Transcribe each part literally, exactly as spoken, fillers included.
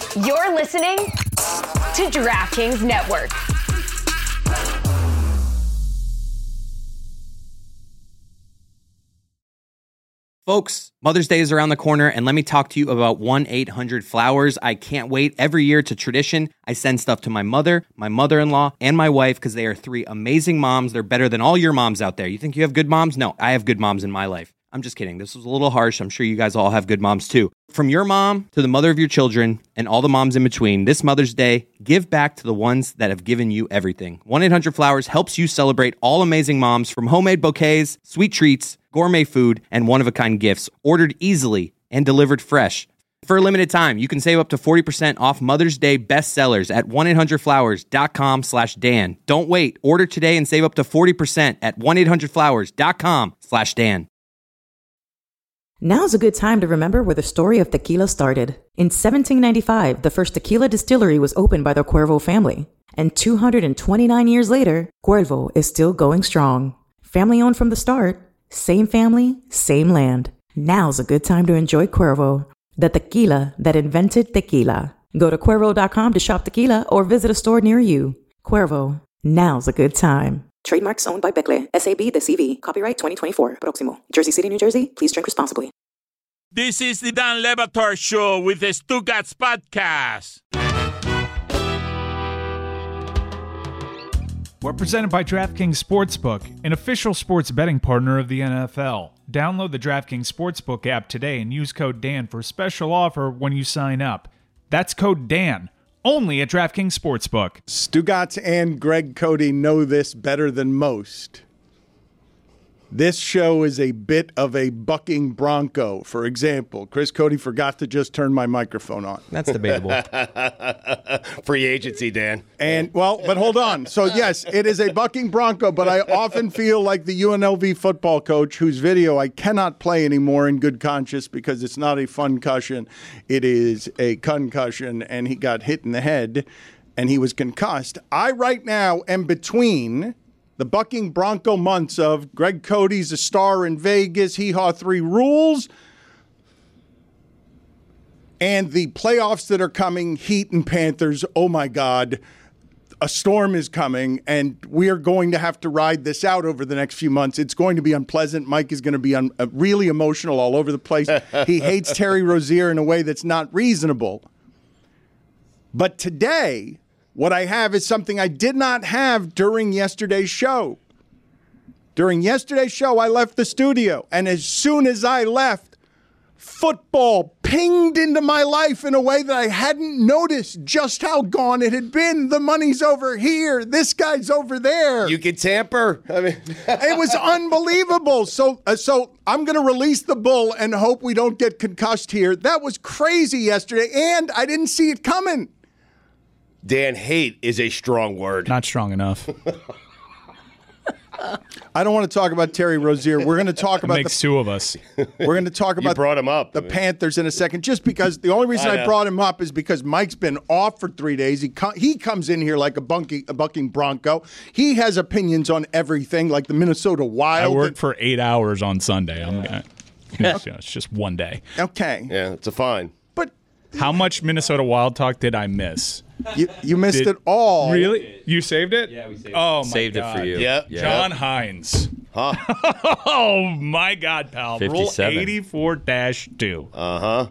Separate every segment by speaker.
Speaker 1: You're listening to DraftKings Network.
Speaker 2: Folks, Mother's Day is around the corner, and let me talk to you about one eight hundred flowers. I can't wait. Every year, it's a tradition. I send stuff to my mother, my mother-in-law, and my wife because they are three amazing moms. They're better than all your moms out there. You think you have good moms? No, I have good moms in my life. I'm just kidding. This was a little harsh. I'm sure you guys all have good moms too. From your mom to the mother of your children and all the moms in between, this Mother's Day, give back to the ones that have given you everything. one eight hundred flowers helps you celebrate all amazing moms, from homemade bouquets, sweet treats, gourmet food, and one-of-a-kind gifts, ordered easily and delivered fresh. For a limited time, you can save up to forty percent off Mother's Day bestsellers at one eight hundred flowers dot com slash Dan. Don't wait. Order today and save up to forty percent at one eight hundred flowers dot com slash Dan.
Speaker 3: Now's a good time to remember where the story of tequila started. In seventeen ninety-five, the first tequila distillery was opened by the Cuervo family. And two hundred twenty-nine years later, Cuervo is still going strong. Family owned from the start, same family, same land. Now's a good time to enjoy Cuervo, the tequila that invented tequila. Go to Cuervo dot com to shop tequila or visit a store near you. Cuervo, now's a good time. Trademarks owned by Becle, S A B de C V. Copyright twenty twenty-four. Proximo. Jersey City, New Jersey. Please drink responsibly.
Speaker 4: This is the Dan Le Batard Show with the Stugatz Podcast.
Speaker 5: We're presented by DraftKings Sportsbook, an official sports betting partner of the N F L. Download the DraftKings Sportsbook app today and use code Dan for a special offer when you sign up. That's code Dan. Only at DraftKings Sportsbook.
Speaker 6: Stugatz and Greg Cody know this better than most. This show is a bit of a bucking bronco. For example, Chris Cody forgot to just turn my microphone on.
Speaker 2: That's debatable.
Speaker 7: Free agency, Dan.
Speaker 6: And, well, but hold on. So, yes, it is a bucking bronco, but I often feel like the U N L V football coach whose video I cannot play anymore in good conscience because it's not a fun-cussion. It is a concussion, and he got hit in the head, and he was concussed. I, right now, am between the bucking bronco months of Greg Cody's a star in Vegas, Hee-Haw three rules, and the playoffs that are coming, Heat and Panthers. Oh, my God. A storm is coming, and we are going to have to ride this out over the next few months. It's going to be unpleasant. Mike is going to be un- uh, really emotional all over the place. He hates Terry Rozier in a way that's not reasonable. But today, what I have is something I did not have during yesterday's show. During yesterday's show, I left the studio, and as soon as I left, football pinged into my life in a way that I hadn't noticed just how gone it had been. The money's over here. This guy's over there.
Speaker 7: You can tamper. I mean,
Speaker 6: it was unbelievable. So, uh, so I'm going to release the bull and hope we don't get concussed here. That was crazy yesterday, and I didn't see it coming.
Speaker 7: Dan, hate is a strong word.
Speaker 5: Not strong enough.
Speaker 6: I don't want to talk about Terry Rozier. We're going to talk
Speaker 5: It
Speaker 6: about
Speaker 5: makes
Speaker 6: the,
Speaker 5: two of us.
Speaker 6: We're going to talk about
Speaker 7: You brought him up.
Speaker 6: the
Speaker 7: I mean.
Speaker 6: Panthers in a second, just because the only reason
Speaker 7: I
Speaker 6: I,
Speaker 7: know.
Speaker 6: brought him up is because Mike's been off for three days. He co- he comes in here like a bunky, a bucking bronco. He has opinions on everything, like the Minnesota
Speaker 5: I
Speaker 6: Wild.
Speaker 5: worked for eight hours on Sunday. I'm gonna, it's, you know, it's just one day.
Speaker 6: Okay,
Speaker 7: Yeah, it's a fine.
Speaker 6: but
Speaker 5: How much Minnesota Wild talk did I miss?
Speaker 6: you you missed
Speaker 5: Did-
Speaker 6: it all.
Speaker 5: Really? You saved it? Yeah, we saved it. Oh, my
Speaker 8: Saved it
Speaker 5: God.
Speaker 8: for you.
Speaker 7: Yeah.
Speaker 5: John Hines.
Speaker 7: Huh?
Speaker 5: Oh, my God, pal. Rule
Speaker 8: fifty-seven.
Speaker 5: eighty-four dash two.
Speaker 7: Uh-huh.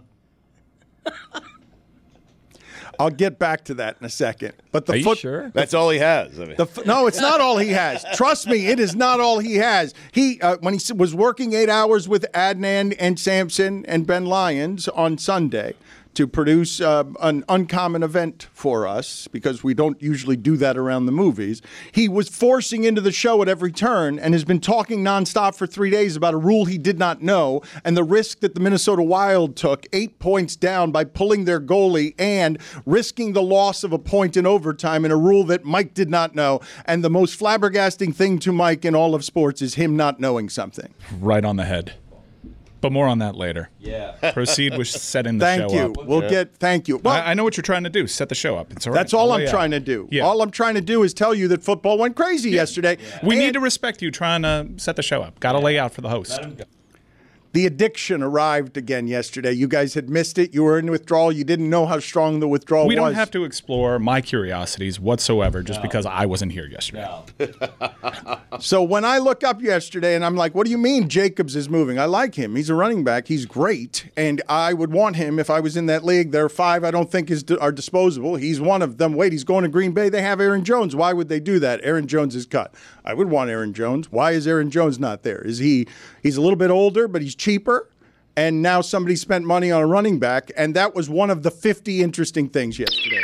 Speaker 6: I'll get back to that in a second. But the
Speaker 8: Are you
Speaker 6: foot,
Speaker 8: sure?
Speaker 7: That's all he has. I mean,
Speaker 6: The f- no, it's not all he has. Trust me, it is not all he has. He uh, when he s- was working eight hours with Adnan and Sampson and Ben Lyons on Sunday to produce uh, an uncommon event for us, because we don't usually do that around the movies. He was forcing into the show at every turn and has been talking nonstop for three days about a rule he did not know and the risk that the Minnesota Wild took, eight points down by pulling their goalie and risking the loss of a point in overtime in a rule that Mike did not know. And the most flabbergasting thing to Mike in all of sports is him not knowing something.
Speaker 5: Right on the head. But more on that later. Yeah. Proceed with setting the
Speaker 6: Thank
Speaker 5: show
Speaker 6: you.
Speaker 5: up.
Speaker 6: We'll get, thank you. Well,
Speaker 5: I, I know what you're trying to do. Set the show up. It's all right.
Speaker 6: that's all
Speaker 5: I'll
Speaker 6: I'm
Speaker 5: lay out.
Speaker 6: trying to do.
Speaker 5: Yeah.
Speaker 6: All I'm trying to do is tell you that football went crazy yesterday.
Speaker 5: We
Speaker 6: And
Speaker 5: need to respect you trying to set the show up. Got to lay out for the host.
Speaker 6: The addiction arrived again yesterday. You guys had missed it. You were in withdrawal. You didn't know how strong the withdrawal
Speaker 8: we
Speaker 6: was.
Speaker 8: We don't have to explore my curiosities whatsoever just no. because I wasn't here yesterday.
Speaker 6: No. So when I look up yesterday and I'm like, what do you mean Jacobs is moving? I like him. He's a running back. He's great. And I would want him if I was in that league. There are five I don't think is are disposable. He's one of them. Wait, he's going to Green Bay. They have Aaron Jones. Why would they do that? Aaron Jones is cut. I would want Aaron Jones. Why is Aaron Jones not there? Is he he's a little bit older, but he's cheaper, and now somebody spent money on a running back, and that was one of the fifty interesting things yesterday.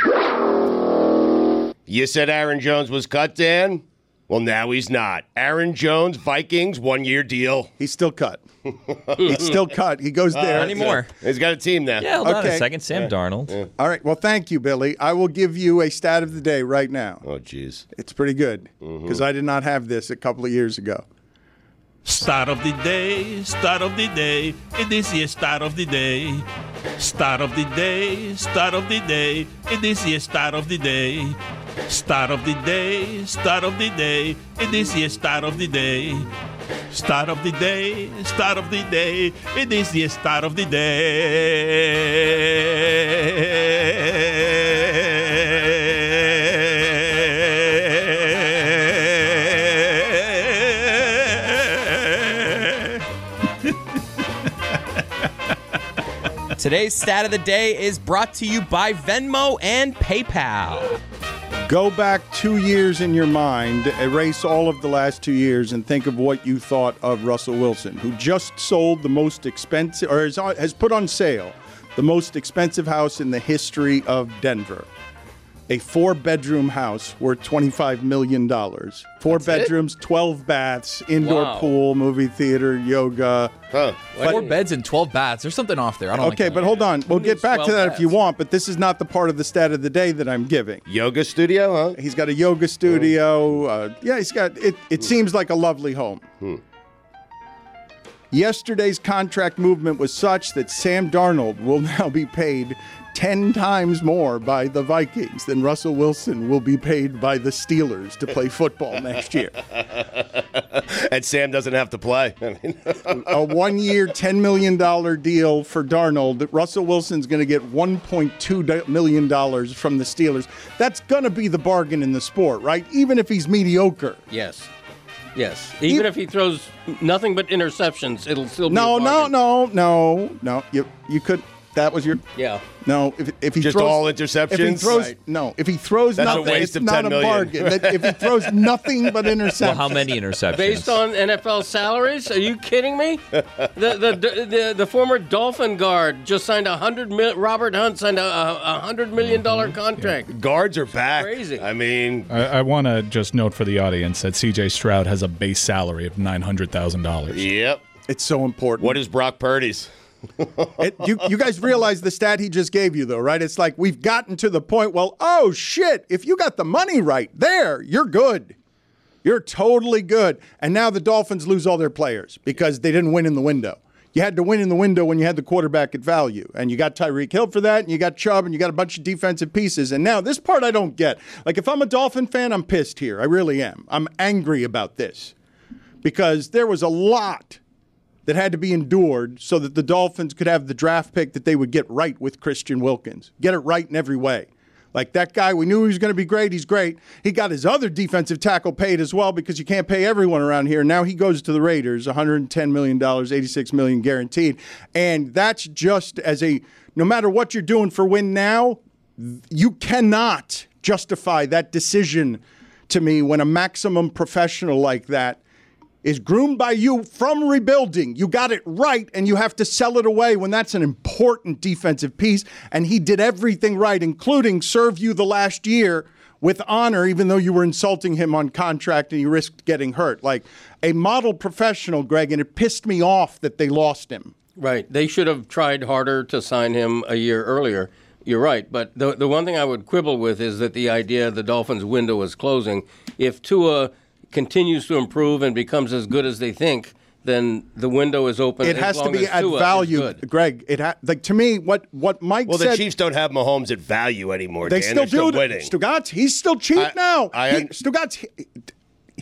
Speaker 7: You said Aaron Jones was cut, Dan? Well, now he's not. Aaron Jones, Vikings, one-year deal.
Speaker 6: He's still cut. He's still cut. He goes there.
Speaker 2: Uh, anymore.
Speaker 7: He's got a team now.
Speaker 9: Yeah, hold on
Speaker 6: Okay.
Speaker 9: a second. Sam
Speaker 7: Yeah.
Speaker 9: Darnold.
Speaker 7: Yeah.
Speaker 6: All right. Well, thank you, Billy. I will give you a stat of the day right now.
Speaker 7: Oh, jeez.
Speaker 6: It's pretty good because I did not have this a couple of years ago.
Speaker 4: Start of the day, start of the day, it is the start of the day. Start of the day, start of the day, it is the start of the day. Start of the day, start of the day, it is the start of the day. Start of the day, start of the day, it is the start of the day.
Speaker 2: Today's stat of the day is brought to you by Venmo and PayPal.
Speaker 6: Go back two years in your mind, erase all of the last two years, and think of what you thought of Russell Wilson, who just sold the most expensive, or has, has put on sale, the most expensive house in the history of Denver. A four-bedroom house worth twenty-five million dollars. Four
Speaker 10: That's
Speaker 6: bedrooms,
Speaker 10: it?
Speaker 6: twelve baths, indoor
Speaker 10: Wow.
Speaker 6: pool, movie theater, yoga.
Speaker 7: Huh.
Speaker 9: Four beds and twelve baths. There's something off there. I don't
Speaker 6: Okay,
Speaker 9: like
Speaker 6: but hold on. We'll get back to
Speaker 10: twelve
Speaker 6: that if you
Speaker 10: baths?
Speaker 6: want, but this is not the part of the stat of the day that I'm giving.
Speaker 7: Yoga studio, huh?
Speaker 6: He's got a yoga studio. Uh, yeah, he's got it. It seems like a lovely home.
Speaker 7: Hmm.
Speaker 6: Yesterday's contract movement was such that Sam Darnold will now be paid ten times more by the Vikings than Russell Wilson will be paid by the Steelers to play football next year.
Speaker 7: And Sam doesn't have to play. I mean,
Speaker 6: A one-year, ten million dollars deal for Darnold. Russell Wilson's going to get one point two million dollars from the Steelers. That's going to be the bargain in the sport, right? Even if he's mediocre.
Speaker 10: Yes. Yes. Even
Speaker 6: You-
Speaker 10: if he throws nothing but interceptions, it'll still be
Speaker 6: No,
Speaker 10: a
Speaker 6: no,
Speaker 10: bargain.
Speaker 6: no, no, no. You you could. That was your.
Speaker 10: Yeah.
Speaker 6: No, if if he
Speaker 7: Just
Speaker 6: throws,
Speaker 7: all
Speaker 6: If he
Speaker 7: interceptions?
Speaker 6: throws
Speaker 7: Right.
Speaker 6: no, if he throws
Speaker 7: That's a
Speaker 6: nothing,
Speaker 7: waste
Speaker 6: it's
Speaker 7: of
Speaker 6: not
Speaker 7: ten
Speaker 6: a
Speaker 7: million.
Speaker 6: bargain. That if he throws nothing but interceptions,
Speaker 9: Well, how many interceptions?
Speaker 10: Based on N F L salaries? Are you kidding me? The the the, the former Dolphin guard just signed a hundred mil. Robert Hunt signed a, a hundred million dollar contract.
Speaker 7: guards are back.
Speaker 10: Crazy.
Speaker 7: I mean,
Speaker 8: I, I want to just note for the audience that C J Stroud has a base salary of nine hundred thousand dollars.
Speaker 7: yep.
Speaker 6: it's so important.
Speaker 7: What is Brock Purdy's?
Speaker 6: It, you, you guys realize the stat he just gave you, though, right? It's like we've gotten to the point, well, oh, shit, if you got the money right there, you're good. You're totally good. And now the Dolphins lose all their players because they didn't win in the window. You had to win in the window when you had the quarterback at value. And you got Tyreek Hill for that, and you got Chubb, and you got a bunch of defensive pieces. And now this part I don't get. Like, if I'm a Dolphin fan, I'm pissed here. I really am. I'm angry about this because there was a lot that had to be endured so that the Dolphins could have the draft pick that they would get right with Christian Wilkins. Get it right in every way. Like that guy, we knew he was going to be great. He's great. He got his other defensive tackle paid as well because you can't pay everyone around here. Now he goes to the Raiders, one hundred ten million dollars, eighty-six million dollars guaranteed. And that's just as a, no matter what you're doing for win now, you cannot justify that decision to me when a maximum professional like that is groomed by you from rebuilding. You got it right, and you have to sell it away when that's an important defensive piece. And he did everything right, including serve you the last year with honor, even though you were insulting him on contract and he risked getting hurt. Like a model professional, Greg, and it pissed me off that they lost him.
Speaker 10: Right. They should have tried harder to sign him a year earlier. You're right. But the the one thing I would quibble with is that the idea the Dolphins' window is closing. If Tua continues to improve and becomes as good as they think, then the window is open.
Speaker 6: It
Speaker 10: as
Speaker 6: has to
Speaker 10: long
Speaker 6: be
Speaker 10: as
Speaker 6: at
Speaker 10: Tua is
Speaker 6: value,
Speaker 10: good.
Speaker 6: Greg. It ha- like to me, what what Mike
Speaker 7: Well,
Speaker 6: said.
Speaker 7: the Chiefs don't have Mahomes at value anymore.
Speaker 6: They
Speaker 7: Dan.
Speaker 6: still
Speaker 7: They're
Speaker 6: do.
Speaker 7: still winning.
Speaker 6: Stugatz, he's still cheap
Speaker 7: I-
Speaker 6: now.
Speaker 7: I
Speaker 6: He,
Speaker 7: un-
Speaker 6: Stugatz, he,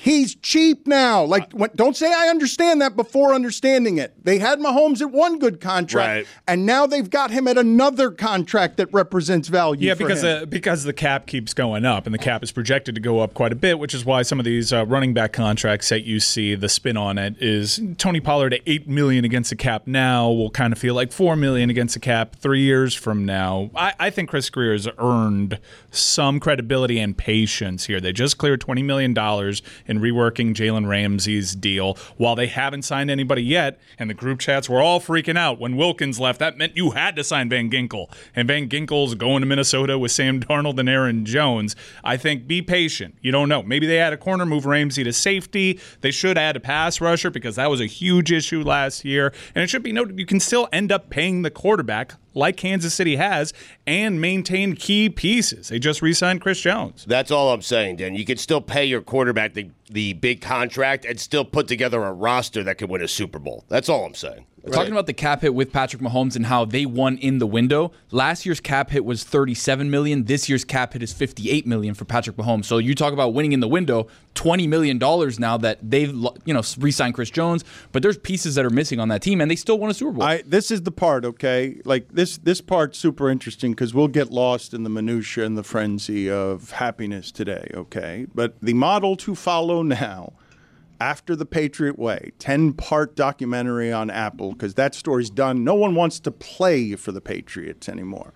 Speaker 6: He's cheap now. Like, when, don't say I understand that before understanding it. They had Mahomes at one good contract,
Speaker 7: Right.
Speaker 6: and now they've got him at another contract that represents value.
Speaker 8: Yeah,
Speaker 6: for
Speaker 8: because
Speaker 6: him.
Speaker 8: uh, because the cap keeps going up, and the cap is projected to go up quite a bit, which is why some of these uh, running back contracts that you see, the spin on it is Tony Pollard at eight million dollars against the cap now will kind of feel like four million dollars against the cap three years from now. I, I think Chris Greer has earned some credibility and patience here. They just cleared twenty million dollars in reworking Jalen Ramsey's deal while they haven't signed anybody yet, and the group chats were all freaking out when Wilkins left. That meant you had to sign Van Ginkel, and Van Ginkel's going to Minnesota with Sam Darnold and Aaron Jones. I think be patient. You don't know. Maybe they add a corner, move Ramsey to safety. They should add a pass rusher because that was a huge issue last year, and it should be noted you can still end up paying the quarterback like Kansas City has and maintain key pieces. They just re-signed Chris Jones.
Speaker 7: That's all I'm saying, Dan. You can still pay your quarterback the, the big contract and still put together a roster that could win a Super Bowl. That's all I'm saying.
Speaker 9: Talking about the cap hit with Patrick Mahomes and how they won in the window. Last year's cap hit was thirty-seven million dollars. This year's cap hit is fifty-eight million dollars for Patrick Mahomes. So you talk about winning in the window, twenty million dollars now that they've, you know, re-signed Chris Jones, but there's pieces that are missing on that team, and they still won a Super Bowl.
Speaker 6: I, this is the part, okay? Like, this this part's super interesting because we'll get lost in the minutia and the frenzy of happiness today, okay? But the model to follow now, After the Patriot Way, ten-part documentary on Apple, because that story's done. No one wants to play for the Patriots anymore.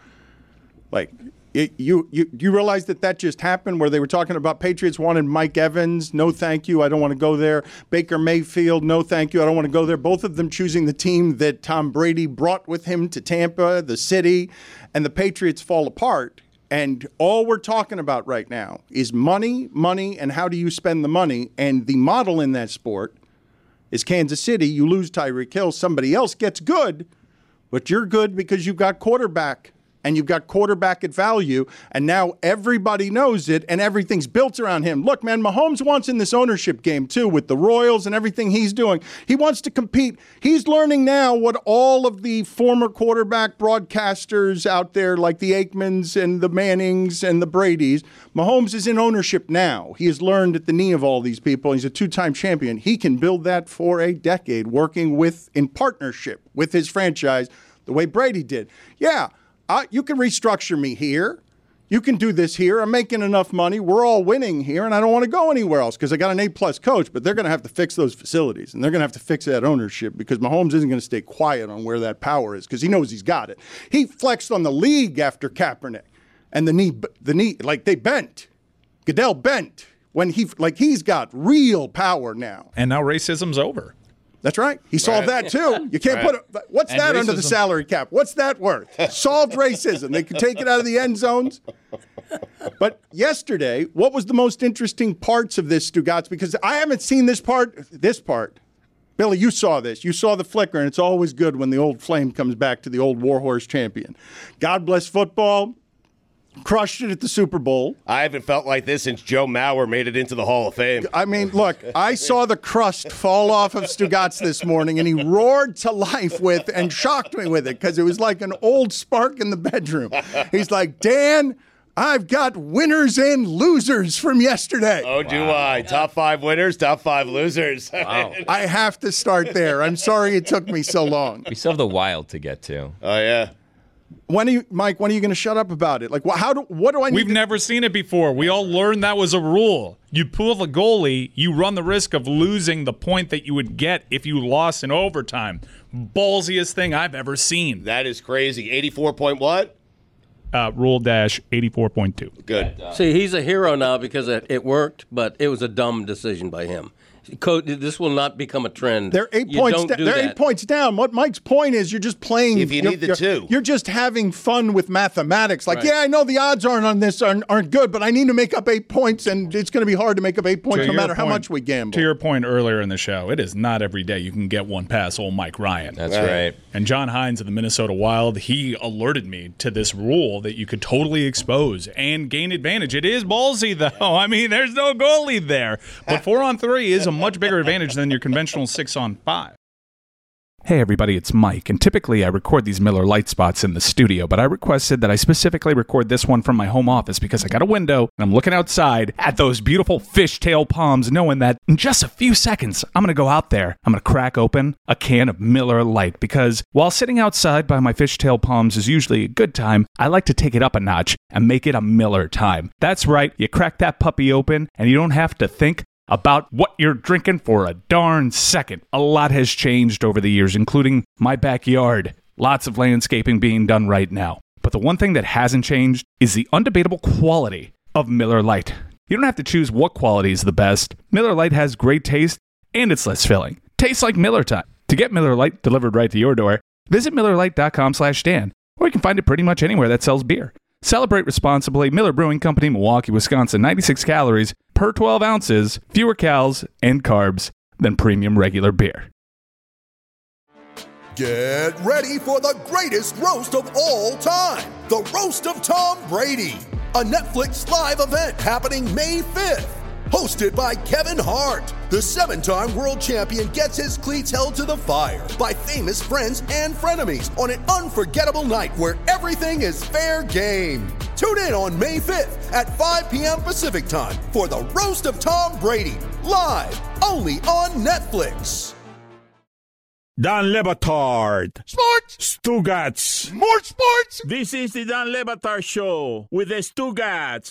Speaker 6: Like, it, you, you you realize that that just happened where they were talking about Patriots wanted Mike Evans, no thank you, I don't want to go there. Baker Mayfield, no thank you, I don't want to go there. Both of them choosing the team that Tom Brady brought with him to Tampa, the city, and the Patriots fall apart. And all we're talking about right now is money, money, and how do you spend the money. And the model in that sport is Kansas City. You lose Tyreek Hill, somebody else gets good, but you're good because you've got quarterback. And you've got quarterback at value, and now everybody knows it, and everything's built around him. Look, man, Mahomes wants in this ownership game, too, with the Royals and everything he's doing. He wants to compete. He's learning now what all of the former quarterback broadcasters out there, like the Aikmans and the Mannings and the Bradys, Mahomes is in ownership now. He has learned at the knee of all these people. He's a two-time champion. He can build that for a decade, working with, in partnership with his franchise, the way Brady did. Yeah. Uh, you can restructure me here. You can do this here. I'm making enough money. We're all winning here, and I don't want to go anywhere else because I got an A-plus coach, but they're going to have to fix those facilities, and they're going to have to fix that ownership because Mahomes isn't going to stay quiet on where that power is because he knows he's got it. He flexed on the league after Kaepernick, and the knee, the knee, like they bent. Goodell bent when he, like he's got real power now.
Speaker 8: And now racism's over.
Speaker 6: That's right. He solved
Speaker 7: Right.
Speaker 6: that, too. You can't
Speaker 7: Right.
Speaker 6: put – what's
Speaker 9: And
Speaker 6: that under the
Speaker 9: racism.
Speaker 6: salary cap? What's that worth? Solved racism. They could take it out of the end zones. But yesterday, what was the most interesting parts of this, Stugotz? Because I haven't seen this part – this part. Billy, you saw this. You saw the flicker, and it's always good when the old flame comes back to the old Warhorse champion. God bless football. Crushed it at the Super Bowl.
Speaker 7: I haven't felt like this since Joe Mauer made it into the Hall of Fame.
Speaker 6: I mean, look, I saw the crust fall off of Stugotz this morning, and he roared to life with and shocked me with it because it was like an old spark in the bedroom. He's like, Dan, I've got winners and losers from yesterday.
Speaker 7: Oh, do I. Top five winners, top five losers.
Speaker 9: Wow.
Speaker 6: I have to start there. I'm sorry it took me so long.
Speaker 11: We still have the wild to get to.
Speaker 7: Oh, yeah.
Speaker 6: When are you, Mike, when are you going to shut up about it? Like, wh- how do, what do I need
Speaker 8: We've
Speaker 6: to-
Speaker 8: never seen it before. We all learned that was a rule. You pull the goalie, you run the risk of losing the point that you would get if you lost in overtime. Ballsiest thing I've ever seen.
Speaker 7: That is crazy. eighty-four point what?
Speaker 8: Uh, rule dash eighty-four point two.
Speaker 7: Good.
Speaker 10: See, he's a hero now because it, it worked, but it was a dumb decision by him. Co- this will not become a trend.
Speaker 6: They're eight
Speaker 10: You
Speaker 6: points.
Speaker 10: don't
Speaker 6: Da-
Speaker 10: do
Speaker 6: they're
Speaker 10: that.
Speaker 6: eight points down. What Mike's point is, you're just playing.
Speaker 7: If you
Speaker 6: you're-
Speaker 7: need the
Speaker 6: you're-
Speaker 7: two.
Speaker 6: you're just having fun with mathematics. Like,
Speaker 10: Right.
Speaker 6: yeah, I know the odds aren't on this aren't, aren't good, but I need to make up eight points, and it's going to be hard to make up eight points
Speaker 8: To
Speaker 6: no
Speaker 8: your
Speaker 6: matter how
Speaker 8: point-
Speaker 6: much we gamble.
Speaker 8: To your point earlier in the show, it is not every day you can get one past old Mike Ryan.
Speaker 11: That's right.
Speaker 8: And John Hines of the Minnesota Wild, he alerted me to this rule that you could totally expose and gain advantage. It is ballsy, though. I mean, there's no goalie there. But four on three is a much bigger advantage than your conventional six on five. Hey everybody, it's Mike, and typically I record these Miller Lite spots in the studio, but I requested that I specifically record this one from my home office because I got a window and I'm looking outside at those beautiful fishtail palms, knowing that in just a few seconds I'm going to go out there, I'm going to crack open a can of Miller Lite, because while sitting outside by my fishtail palms is usually a good time, I like to take it up a notch and make it a Miller time. That's right, you crack that puppy open and you don't have to think about what you're drinking for a darn second. A lot has changed over the years, including my backyard. Lots of landscaping being done right now. But the one thing that hasn't changed is the undebatable quality of Miller Lite. You don't have to choose what quality is the best. Miller Lite has great taste, and it's less filling. Tastes like Miller time. To get Miller Lite delivered right to your door, visit Miller Lite dot com slash Dan, or you can find it pretty much anywhere that sells beer. Celebrate responsibly. Miller Brewing Company, Milwaukee, Wisconsin. ninety-six calories per twelve ounces, fewer calories and carbs than premium regular beer.
Speaker 12: Get ready for the greatest roast of all time, the Roast of Tom Brady, a Netflix live event happening May fifth. Hosted by Kevin Hart, the seven-time world champion gets his cleats held to the fire by famous friends and frenemies on an unforgettable night where everything is fair game. Tune in on May fifth at five p.m. Pacific time for the Roast of Tom Brady, live only on Netflix.
Speaker 4: Dan Le Batard.
Speaker 12: Sports.
Speaker 4: Stugats.
Speaker 12: More sports.
Speaker 4: This is the Dan Le Batard Show with the Stugats.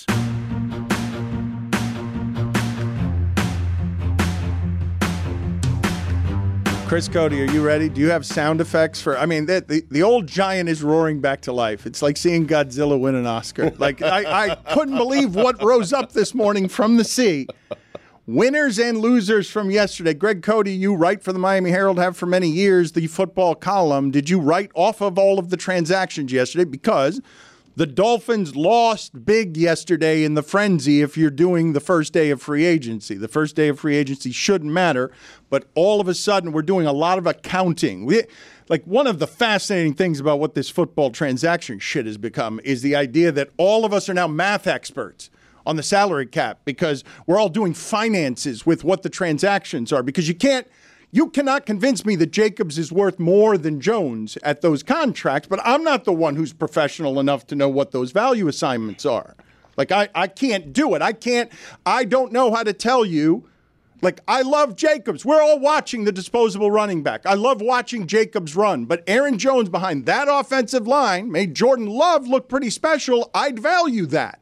Speaker 6: Chris Cody, are you ready? Do you have sound effects for? I mean, the, the the old giant is roaring back to life. It's like seeing Godzilla win an Oscar. Like I, I couldn't believe what rose up this morning from the sea. Winners and losers from yesterday. Greg Cody, you write for the Miami Herald, have for many years, the football column. Did you write off of all of the transactions yesterday? Because the Dolphins lost big yesterday in the frenzy if you're doing the first day of free agency. The first day of free agency shouldn't matter, but all of a sudden we're doing a lot of accounting. We, like one of the fascinating things about what this football transaction shit has become is the idea that all of us are now math experts on the salary cap because we're all doing finances with what the transactions are, because you can't You cannot convince me that Jacobs is worth more than Jones at those contracts, but I'm not the one who's professional enough to know what those value assignments are. Like, I, I can't do it. I can't, I don't know how to tell you. Like, I love Jacobs. We're all watching the disposable running back. I love watching Jacobs run, but Aaron Jones behind that offensive line made Jordan Love look pretty special. I'd value that.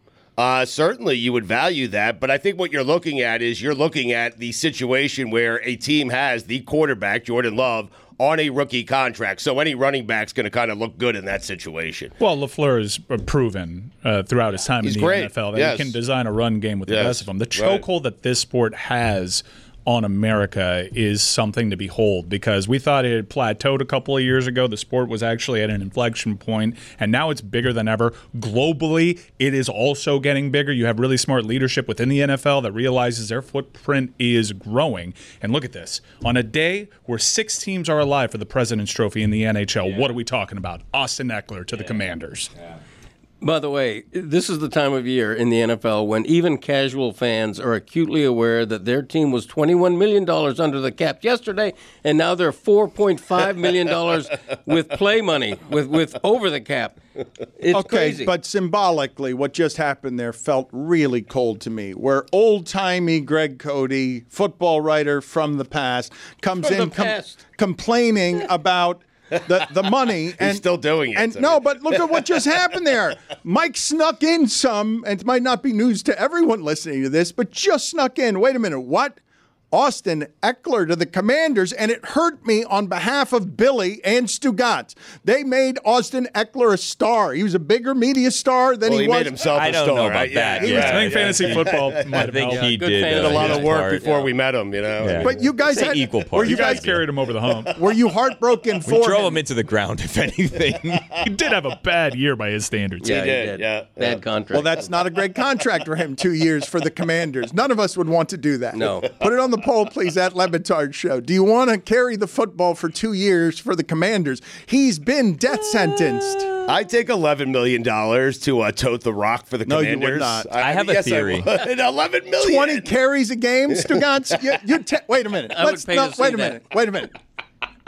Speaker 7: Uh, certainly you would value that, but I think what you're looking at is you're looking at the situation where a team has the quarterback, Jordan Love, on a rookie contract. So any running back's going to kind of look good in that situation.
Speaker 8: Well, LaFleur has proven uh, throughout his time
Speaker 7: He's
Speaker 8: in the
Speaker 7: great.
Speaker 8: N F L that
Speaker 7: Yes.
Speaker 8: he can design a run game with the
Speaker 7: Yes.
Speaker 8: best of them. The
Speaker 7: Right.
Speaker 8: chokehold that this sport has on America is something to behold, because we thought it had plateaued a couple of years ago. The sport was actually at an inflection point, and now it's bigger than ever. Globally, it is also getting bigger. You have really smart leadership within the N F L that realizes their footprint is growing. And look at this. On a day where six teams are alive for the President's Trophy in the N H L, yeah. What are we talking about? Austin Eckler to yeah. the Commanders. Yeah.
Speaker 10: By the way, this is the time of year in the N F L when even casual fans are acutely aware that their team was twenty-one million dollars under the cap yesterday, and now they're four point five million dollars with play money, with, with over the cap. It's
Speaker 6: okay,
Speaker 10: crazy.
Speaker 6: But symbolically, what just happened there felt really cold to me, where old-timey Greg Cody, football writer from the past, comes
Speaker 10: from
Speaker 6: in
Speaker 10: the
Speaker 6: com-
Speaker 10: past.
Speaker 6: complaining about the the money. And
Speaker 7: he's still doing it.
Speaker 6: And
Speaker 7: so.
Speaker 6: no, but look at what just happened there. Mike snuck in some, and it might not be news to everyone listening to this, but just snuck in. Wait a minute, what? Austin Eckler to the Commanders, and it hurt me on behalf of Billy and Stugats. They made Austin Eckler a star. He was a bigger media star than
Speaker 7: well,
Speaker 6: he,
Speaker 7: he
Speaker 6: was.
Speaker 7: made himself
Speaker 11: I
Speaker 7: a
Speaker 11: don't
Speaker 7: star.
Speaker 11: know about
Speaker 7: Right?
Speaker 11: that.
Speaker 7: Yeah,
Speaker 8: He
Speaker 7: yeah,
Speaker 8: was, I think
Speaker 7: yeah.
Speaker 8: fantasy football might have
Speaker 11: I think
Speaker 8: helped.
Speaker 11: he
Speaker 10: Good
Speaker 11: did,
Speaker 10: fan.
Speaker 7: Did a lot
Speaker 11: his
Speaker 7: of work
Speaker 11: part.
Speaker 7: before
Speaker 10: Yeah.
Speaker 7: we met him, you know.
Speaker 11: Yeah.
Speaker 6: But you guys
Speaker 11: Say
Speaker 6: had
Speaker 11: equal
Speaker 6: Were
Speaker 11: parts.
Speaker 6: you
Speaker 8: You guys
Speaker 6: guys
Speaker 8: carried him over the hump.
Speaker 6: were you heartbroken for
Speaker 11: We drove
Speaker 6: him?
Speaker 11: him into the ground, if anything.
Speaker 8: He did have a bad year by his standards.
Speaker 10: Yeah,
Speaker 7: He
Speaker 10: he
Speaker 7: did,
Speaker 10: did.
Speaker 7: yeah,
Speaker 10: Bad
Speaker 7: yeah.
Speaker 10: contract.
Speaker 6: Well, that's not a great contract for him. Two years for the Commanders. None of us would want to do that.
Speaker 10: No.
Speaker 6: Put it on the poll, please, at Le Batard Show. Do you want to carry the football for two years for the Commanders? He's been death sentenced.
Speaker 7: I'd take eleven million dollars to uh, tote the rock for the
Speaker 6: No, you
Speaker 7: Commanders.
Speaker 6: would not.
Speaker 11: I have a
Speaker 7: yes,
Speaker 11: theory.
Speaker 7: I would. eleven million dollars.
Speaker 6: twenty carries a game, Stugats? You, you te- wait a minute.
Speaker 10: I would
Speaker 6: Let's
Speaker 10: pay
Speaker 6: not,
Speaker 10: to see
Speaker 6: wait a
Speaker 10: that.
Speaker 6: minute. Wait a minute.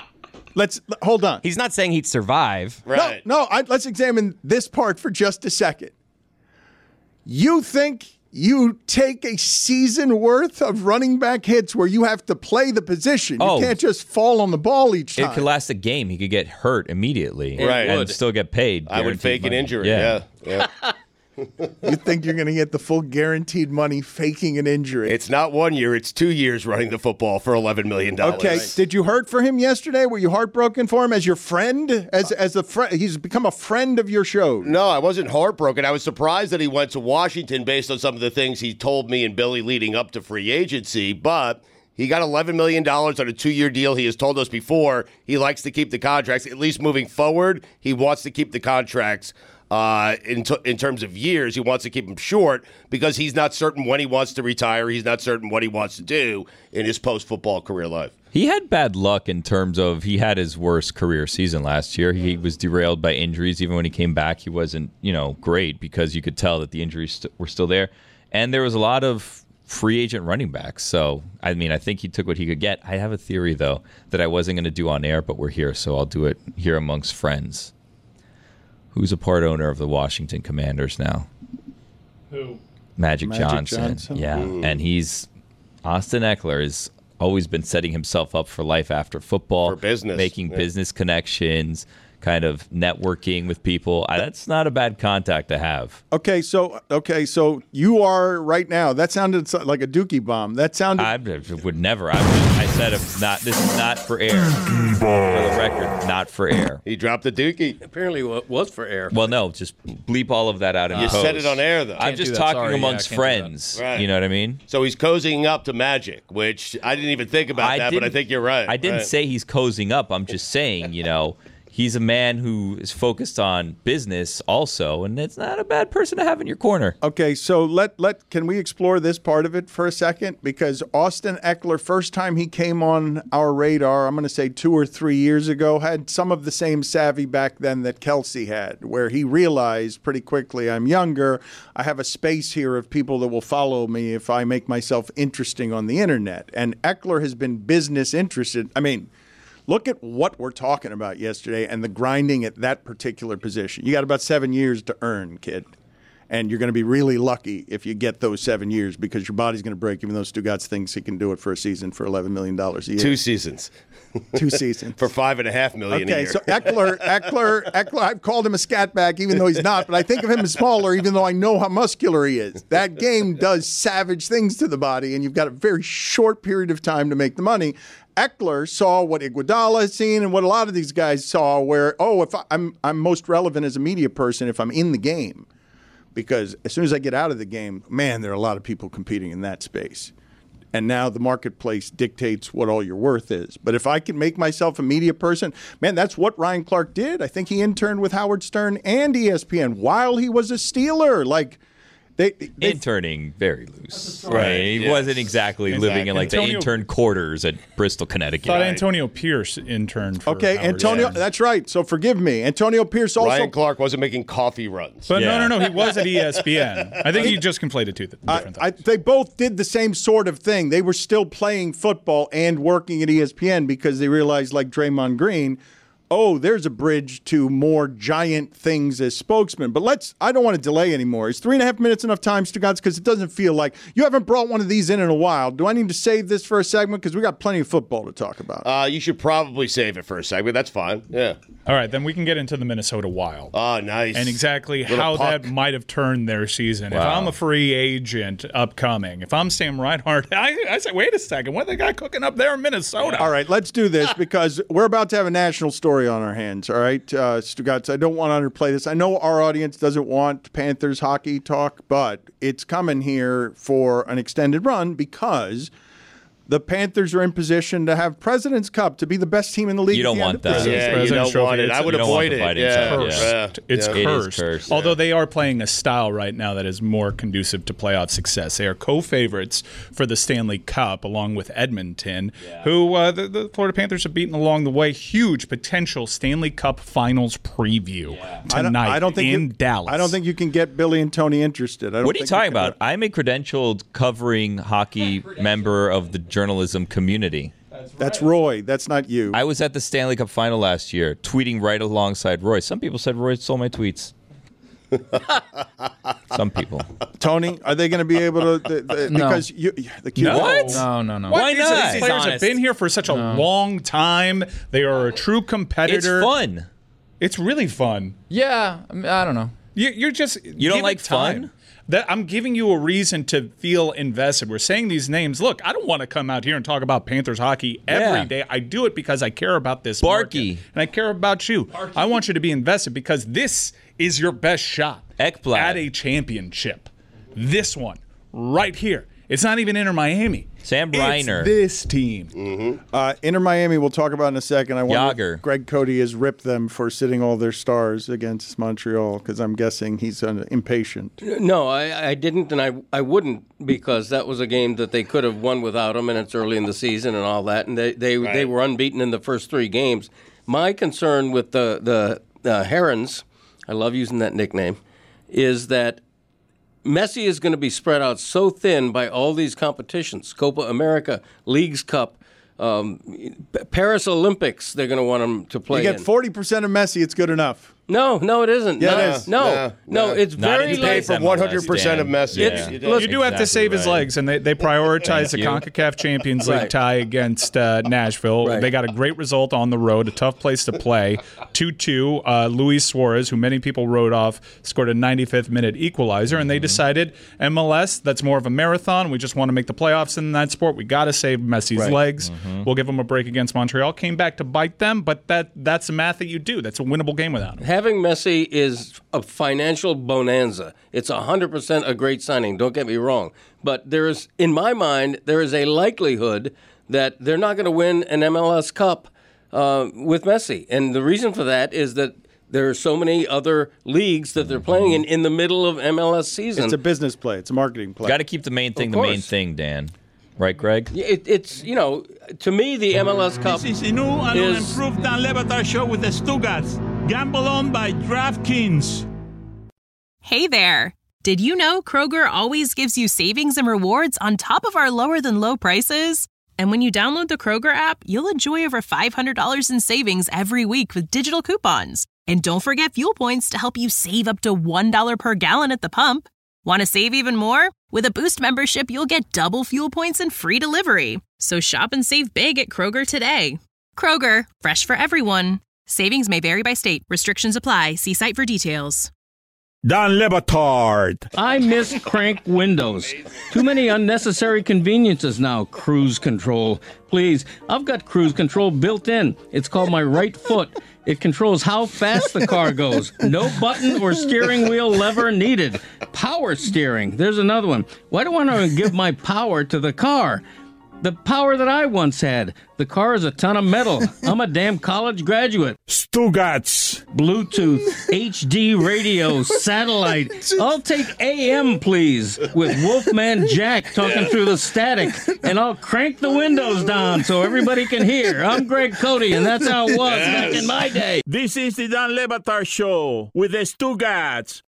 Speaker 6: let's hold on.
Speaker 11: He's not saying he'd survive.
Speaker 7: Right.
Speaker 6: No, no. I, let's examine this part for just a second. You think you take a season worth of running back hits where you have to play the position? You
Speaker 11: Oh.
Speaker 6: can't just fall on the ball each time.
Speaker 11: It could last a game. He could get hurt immediately,
Speaker 7: Right.
Speaker 11: and
Speaker 7: Would.
Speaker 11: still get paid.
Speaker 7: I would
Speaker 11: guaranteed
Speaker 7: fake an
Speaker 11: money.
Speaker 7: injury. Yeah. yeah.
Speaker 6: You think you're going to get the full guaranteed money faking an injury?
Speaker 7: It's not one year, it's two years running the football for eleven million dollars.
Speaker 6: Okay, did you hurt for him yesterday? Were you heartbroken for him as your friend? As as a friend, he's become a friend of your show.
Speaker 7: No, I wasn't heartbroken. I was surprised that he went to Washington based on some of the things he told me and Billy leading up to free agency, but he got eleven million dollars on a two-year deal. He has told us before he likes to keep the contracts, at least moving forward. He wants to keep the contracts uh, in, t- in terms of years. He wants to keep them short because he's not certain when he wants to retire. He's not certain what he wants to do in his post-football career life.
Speaker 11: He had bad luck in terms of he had his worst career season last year. He was derailed by injuries. Even when he came back, he wasn't, you know, great because you could tell that the injuries st- were still there. And there was a lot of free agent running backs. So, I mean, I think he took what he could get. I have a theory, though, that I wasn't going to do on air, but we're here, so I'll do it here amongst friends. Who's a part owner of the Washington Commanders now?
Speaker 8: Who?
Speaker 11: Magic,
Speaker 6: Magic
Speaker 11: Johnson.
Speaker 6: Johnson.
Speaker 11: Yeah,
Speaker 6: Mm.
Speaker 11: and he's Austin Eckler has always been setting himself up for life after football,
Speaker 7: For business,
Speaker 11: making
Speaker 7: yeah.
Speaker 11: business connections, kind of networking with people. I, that's not a bad contact to have.
Speaker 6: Okay, so okay, so you are right now. That sounded so- like a Dookie bomb. That sounded.
Speaker 11: I would never. I, would, I said I'm not. This is not for air. For the record, not for air.
Speaker 7: He dropped the dookie.
Speaker 10: Apparently, it was for air.
Speaker 11: Well, no, just bleep all of that out in
Speaker 7: You
Speaker 11: post.
Speaker 7: said it on air, though.
Speaker 11: I'm
Speaker 9: Can't
Speaker 11: just
Speaker 9: do that.
Speaker 11: talking
Speaker 9: Sorry. Yeah,
Speaker 11: amongst
Speaker 9: can't do that.
Speaker 11: friends.
Speaker 7: Right.
Speaker 11: You know what I mean?
Speaker 7: So he's cozying up to Magic, which I didn't even think about that, but I
Speaker 11: didn't-
Speaker 7: think you're right.
Speaker 11: I didn't
Speaker 7: Right.
Speaker 11: say he's cozying up. I'm just saying, you know, he's a man who is focused on business also, and it's not a bad person to have in your corner.
Speaker 6: Okay, so let let can we explore this part of it for a second? Because Austin Eckler, first time he came on our radar, I'm going to say two or three years ago, had some of the same savvy back then that Kelsey had, where he realized pretty quickly, I'm younger, I have a space here of people that will follow me if I make myself interesting on the internet. And Eckler has been business interested. I mean, look at what we're talking about yesterday and the grinding at that particular position. You got about seven years to earn, kid. And you're going to be really lucky if you get those seven years because your body's going to break, even though Stugotz thinks he can do it for a season for eleven million dollars a year.
Speaker 7: Two seasons.
Speaker 6: Two seasons.
Speaker 7: For five and a half million a
Speaker 6: Okay,
Speaker 7: year.
Speaker 6: so Eckler, Eckler, Eckler, I've called him a scatback even though he's not, but I think of him as smaller even though I know how muscular he is. That game does savage things to the body, and you've got a very short period of time to make the money. Eckler saw what Iguodala has seen and what a lot of these guys saw where, oh, if I, I'm I'm most relevant as a media person if I'm in the game. Because as soon as I get out of the game, man, there are a lot of people competing in that space. And now the marketplace dictates what all your worth is. But if I can make myself a media person, man, that's what Ryan Clark did. I think he interned with Howard Stern and E S P N while he was a Steeler. Like, they, they
Speaker 11: Interning very loose.
Speaker 7: Right,
Speaker 11: Right. He
Speaker 7: yes.
Speaker 11: wasn't exactly living in like the
Speaker 8: Antonio-
Speaker 11: intern quarters at Bristol, Connecticut.
Speaker 8: Thought Antonio Pierce interned for
Speaker 6: Okay,
Speaker 8: Howard
Speaker 6: Antonio,
Speaker 8: Stern.
Speaker 6: that's right. So forgive me. Antonio Pierce also.
Speaker 7: Ryan Clark wasn't making coffee runs.
Speaker 8: But
Speaker 11: Yeah.
Speaker 8: no, no, no. He was at E S P N. I think he just conflated two th-
Speaker 6: I,
Speaker 8: different
Speaker 6: I,
Speaker 8: things.
Speaker 6: they both did the same sort of thing. They were still playing football and working at E S P N because they realized, like Draymond Green, oh, there's a bridge to more giant things as spokesman. But let's, I don't want to delay anymore. Is three and a half minutes enough time, Stugotz? Because it doesn't feel like, you haven't brought one of these in in a while. Do I need to save this for a segment? Because we got plenty of football to talk about.
Speaker 7: Uh, you should probably save it for a segment. That's fine. Yeah.
Speaker 8: All right, then we can get into the Minnesota Wild.
Speaker 7: Oh, nice.
Speaker 8: And exactly
Speaker 7: Little
Speaker 8: how
Speaker 7: puck.
Speaker 8: that might have turned their season. If
Speaker 11: Wow.
Speaker 8: I'm a free agent upcoming, if I'm Sam Reinhart, I, I say, wait a second, what they got cooking up there in Minnesota?
Speaker 6: All right, let's do this because we're about to have a national story on our hands. All right, uh, Stugotz, I don't want to underplay this. I know our audience doesn't want Panthers hockey talk, but it's coming here for an extended run because the Panthers are in position to have President's Cup to be the best team in the league.
Speaker 11: You
Speaker 6: at
Speaker 11: don't
Speaker 6: the end
Speaker 11: want
Speaker 6: of the
Speaker 11: that.
Speaker 6: season.
Speaker 7: Yeah, you
Speaker 8: President's
Speaker 7: don't want
Speaker 8: Trophy,
Speaker 7: it. I
Speaker 8: it's-
Speaker 7: would
Speaker 11: you don't want
Speaker 7: avoid
Speaker 11: the
Speaker 7: it.
Speaker 11: fighting
Speaker 7: Yeah.
Speaker 11: side,
Speaker 8: Cursed.
Speaker 11: yeah.
Speaker 8: It's
Speaker 7: Yeah.
Speaker 11: It is
Speaker 8: cursed.
Speaker 11: cursed,
Speaker 8: Although
Speaker 11: yeah.
Speaker 8: they are playing a style right now that is more conducive to playoff success. They are co-favorites for the Stanley Cup along with Edmonton, who uh, the, the Florida Panthers have beaten along the way. Huge potential Stanley Cup Finals preview
Speaker 6: I don't,
Speaker 8: tonight
Speaker 6: I don't think
Speaker 8: in
Speaker 6: you,
Speaker 8: Dallas.
Speaker 6: I don't think you can get Billy and Tony interested. I don't
Speaker 11: What are you
Speaker 6: think
Speaker 11: talking
Speaker 6: can-
Speaker 11: about? I'm a credentialed covering hockey member of the journalism community.
Speaker 6: That's Roy. That's not you.
Speaker 11: I was at the Stanley Cup final last year, tweeting right alongside Roy. Some people said Roy stole my tweets. Some people.
Speaker 6: Tony, are they going to be able to? The, the,
Speaker 9: No.
Speaker 6: Because you, the Q-
Speaker 8: No.
Speaker 9: What? No, no, no.
Speaker 8: Why
Speaker 9: These-
Speaker 8: not?
Speaker 9: these
Speaker 8: These players have
Speaker 9: honest.
Speaker 8: been here for such a
Speaker 9: No.
Speaker 8: long time. They are a true competitor.
Speaker 11: It's fun.
Speaker 8: It's really fun.
Speaker 9: Yeah, I, mean, I don't know.
Speaker 8: You, you're just
Speaker 11: You don't
Speaker 8: give
Speaker 11: like
Speaker 8: it time.
Speaker 11: fun?
Speaker 8: That I'm giving you a reason to feel invested. We're saying these names. Look, I don't want to come out here and talk about Panthers hockey every
Speaker 11: Yeah.
Speaker 8: day. I do it because I care about this
Speaker 11: Barkey.
Speaker 8: market, and I care about you. I want you to be invested because this is your best shot
Speaker 11: Ekblad.
Speaker 8: at a championship. This one right here. It's not even Inter Miami.
Speaker 11: Sam
Speaker 8: It's
Speaker 11: Reiner.
Speaker 8: this team.
Speaker 6: Uh, Inter Miami, we'll talk about in a second. I wonder
Speaker 11: Yager.
Speaker 6: if Greg Cody has ripped them for sitting all their stars against Montreal because I'm guessing he's uh, impatient.
Speaker 10: No, I, I didn't, and I I wouldn't because that was a game that they could have won without him, and it's early in the season and all that, and they they,
Speaker 7: Right.
Speaker 10: they were unbeaten in the first three games. My concern with the the uh, Herons, I love using that nickname, is that Messi is going to be spread out so thin by all these competitions, Copa America, Leagues Cup, um, Paris Olympics. They're going to want him to play.
Speaker 6: You get
Speaker 10: in.
Speaker 6: forty percent of Messi, it's good enough.
Speaker 10: No, no, it isn't.
Speaker 6: Yeah,
Speaker 10: no,
Speaker 6: it is.
Speaker 10: No,
Speaker 7: No,
Speaker 10: no,
Speaker 7: no.
Speaker 10: it's
Speaker 11: Not
Speaker 10: very
Speaker 11: in
Speaker 7: Pay
Speaker 10: like
Speaker 11: today's
Speaker 7: for
Speaker 11: M L S,
Speaker 7: one hundred percent of
Speaker 11: Dan.
Speaker 7: Messi.
Speaker 11: Yeah.
Speaker 7: You
Speaker 10: Look,
Speaker 8: You do have to
Speaker 11: Exactly
Speaker 8: save his
Speaker 11: right.
Speaker 8: legs, and they, they prioritize the
Speaker 11: you.
Speaker 8: CONCACAF Champions League
Speaker 10: Right.
Speaker 8: tie against uh, Nashville.
Speaker 10: Right.
Speaker 8: They got a great result on the road, a tough place to play. two two, uh, Luis Suarez, who many people wrote off, scored a ninety-fifth minute equalizer, and they decided M L S, that's more of a marathon. We just want to make the playoffs in that sport. We got to save Messi's
Speaker 10: Right.
Speaker 8: legs. We'll give him a break against Montreal. Came back to bite them, but that that's the math that you do. That's a winnable game without him.
Speaker 10: Having Messi is a financial bonanza. It's one hundred percent a great signing, don't get me wrong. But there is, in my mind, there is a likelihood that they're not going to win an M L S Cup uh, with Messi. And the reason for that is that there are so many other leagues that they're playing in in the middle of M L S season.
Speaker 6: It's a business play. It's a marketing play.
Speaker 11: Got to keep the main thing
Speaker 10: Of
Speaker 11: the main
Speaker 10: course.
Speaker 11: thing, Dan. Right, Greg?
Speaker 10: It, it's, you know, to me, the M L S Cup
Speaker 4: This is the new and
Speaker 10: is-
Speaker 4: improved Dan Le Batard show with the Stugatz. Gamble on by DraftKings.
Speaker 13: Hey there! Did you know Kroger always gives you savings and rewards on top of our lower than low prices? And when you download the Kroger app, you'll enjoy over five hundred dollars in savings every week with digital coupons. And don't forget fuel points to help you save up to one dollar per gallon at the pump. Want to save even more? With a Boost membership, you'll get double fuel points and free delivery. So shop and save big at Kroger today. Kroger, fresh for everyone. Savings may vary by state. Restrictions apply. See site for details.
Speaker 4: Dan Le Batard.
Speaker 10: I miss crank windows. Too many unnecessary conveniences now. Cruise control. Please, I've got cruise control built in. It's called my right foot. It controls how fast the car goes. No button or steering wheel lever needed. Power steering. There's another one. Why do I want to give my power to the car? The power that I once had. The car is a ton of metal. I'm a damn college graduate.
Speaker 4: Stugatz.
Speaker 10: Bluetooth, H D radio, satellite. I'll take A M, please, with Wolfman Jack talking through the static, and I'll crank the windows down so everybody can hear. I'm Greg Cody, and that's how it was back in my day.
Speaker 4: This is the Dan Le Batard show with the Stugatz.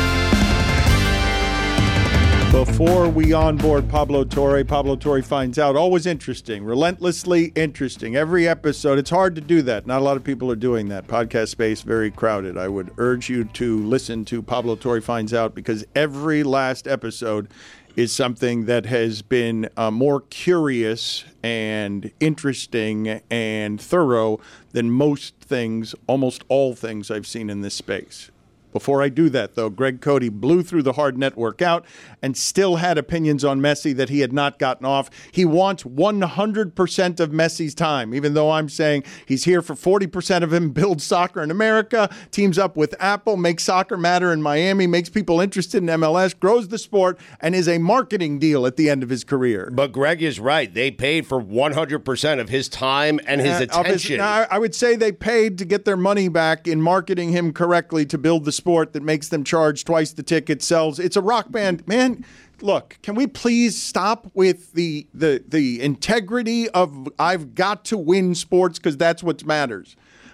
Speaker 6: Before we onboard Pablo Torre, Pablo Torre finds out. Always interesting, relentlessly interesting. Every episode, it's hard to do that. Not a lot of people are doing that. Podcast space, very crowded. I would urge you to listen to Pablo Torre Finds Out because every last episode is something that has been uh, more curious and interesting and thorough than most things, almost all things I've seen in this space. Before I do that, though, Greg Cody blew through the hard net workout and still had opinions on Messi that he had not gotten off. He wants one hundred percent of Messi's time, even though I'm saying he's here for forty percent of him, builds soccer in America, teams up with Apple, makes soccer matter in Miami, makes people interested in M L S, grows the sport, and is a marketing deal at the end of his career.
Speaker 7: But Greg is right. They paid for one hundred percent of his time and his
Speaker 6: Uh, of his-
Speaker 7: attention.
Speaker 6: I I would say they paid to get their money back in marketing him correctly to build the sport that makes them charge twice the ticket sells. It's a rock band. Man, look, can we please stop with the the the integrity of I've got to win sports because that's what matters.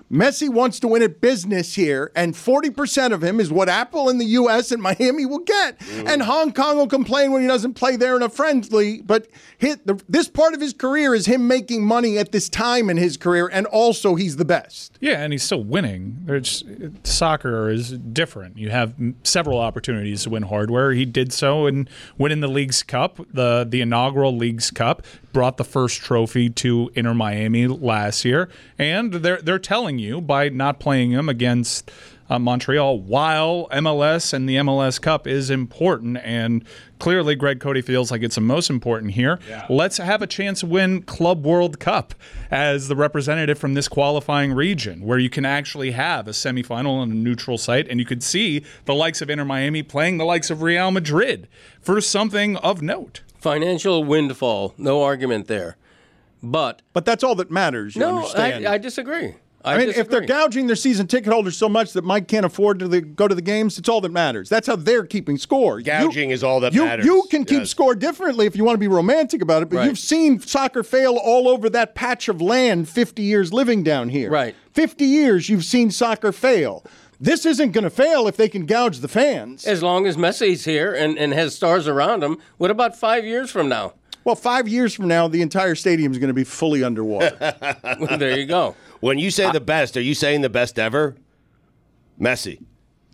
Speaker 6: Messi wants to win at business here, and forty percent of him is what Apple in the U S and Miami will get. Mm. And Hong Kong will complain when he doesn't play there in a friendly, but hit the, this part of his career is him making money at this time in his career, and also he's the best.
Speaker 8: Yeah, and he's still winning. There's, soccer is different. You have several opportunities to win hardware. He did so in winning the League's Cup, the, the inaugural League's Cup, brought the first trophy to Inter Miami last year, and they're they're telling you by not playing him against uh, Montreal, while M L S and the M L S Cup is important, and clearly Greg Cody feels like it's the most important here. Yeah. Let's have a chance to win Club World Cup as the representative from this qualifying region, where you can actually have a semifinal on a neutral site, and you could see the likes of Inter Miami playing the likes of Real Madrid for something of note.
Speaker 10: Financial windfall, no argument there. But
Speaker 6: but that's all that matters, you
Speaker 10: no,
Speaker 6: understand?
Speaker 10: I, I disagree. I,
Speaker 6: I mean,
Speaker 10: disagree.
Speaker 6: if they're gouging their season ticket holders so much that Mike can't afford to the, go to the games, it's all that matters. That's how they're keeping score.
Speaker 7: Gouging
Speaker 6: you,
Speaker 7: is all that
Speaker 6: you,
Speaker 7: matters.
Speaker 6: You can keep
Speaker 7: yes.
Speaker 6: score differently if you want to be romantic about it, but
Speaker 10: right.
Speaker 6: you've seen soccer fail all over that patch of land fifty years living down here.
Speaker 10: Right.
Speaker 6: fifty years you've seen soccer fail. This isn't going to fail if they can gouge the fans.
Speaker 10: As long as Messi's here and, and has stars around him, what about five years from now?
Speaker 6: Well, five years from now, the entire stadium is going to be fully underwater.
Speaker 10: Well, there you go.
Speaker 7: When you say the best, are you saying the best ever? Messi.